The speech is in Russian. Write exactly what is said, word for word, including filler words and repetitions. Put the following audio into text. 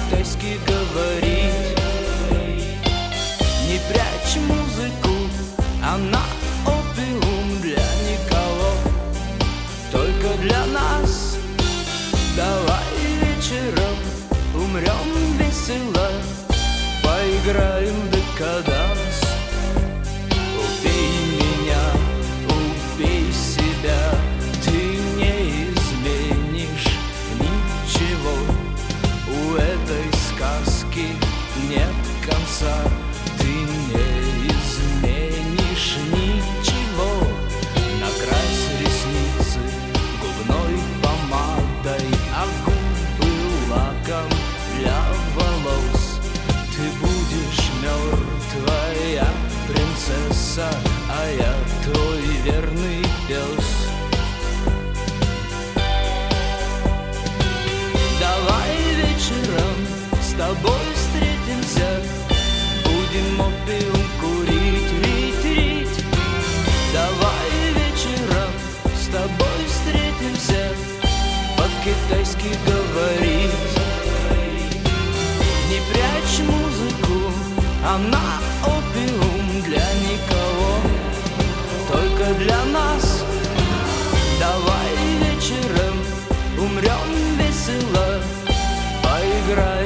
по-китайски говорит. Не прячь музыку, она опиум для никого, только для нас. Давай вечером умрем весело, поиграем в декаданс. Убей меня, убей себя, ты не изменишь ничего. У этой сказки нет конца, ты не изменишь ничего. Накрась ресницы губной помадой, а губы лаком для волос. Ты будешь мертвая принцесса, а я твой верный пес. Давай вечером с тобой встретимся, будем опиум курить, рить, рить. Давай вечером с тобой встретимся, по-китайски говорить. Не прячь музыку, она опиум для никого, только для нас. Давай вечером умрем весело, поиграем